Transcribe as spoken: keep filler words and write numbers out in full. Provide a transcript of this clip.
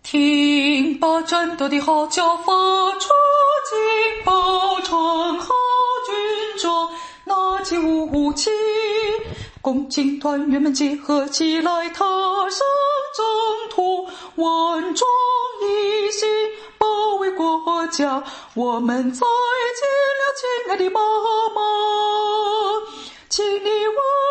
听把战斗的号角发出，警报传好军装，拿起武器，共青团员们结合起来，踏上征途，稳装一心，保卫国家。我们再见了，亲爱的妈妈，请你我